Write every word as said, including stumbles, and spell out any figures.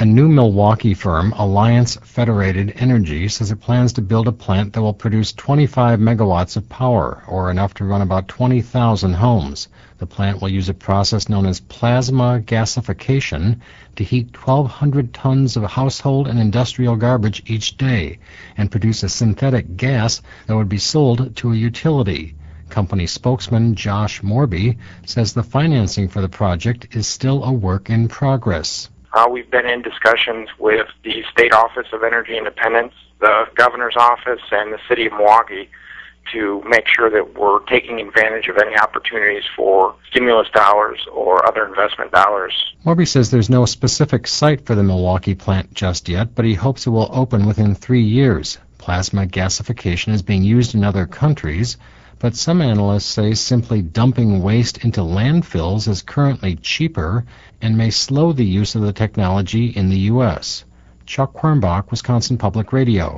A new Milwaukee firm, Alliance Federated Energy, says it plans to build a plant that will produce twenty-five megawatts of power, or enough to run about twenty thousand homes. The plant will use a process known as plasma gasification to heat twelve hundred tons of household and industrial garbage each day and produce a synthetic gas that would be sold to a utility. Company spokesman Josh Morby says the financing for the project is still a work in progress. Uh, we've been in discussions with the State Office of Energy Independence, the Governor's Office, and the City of Milwaukee to make sure that we're taking advantage of any opportunities for stimulus dollars or other investment dollars. Morby says there's no specific site for the Milwaukee plant just yet, but he hopes it will open within three years. Plasma gasification is being used in other countries, but some analysts say simply dumping waste into landfills is currently cheaper and may slow the use of the technology in the U S. Chuck Quirmbach, Wisconsin Public Radio.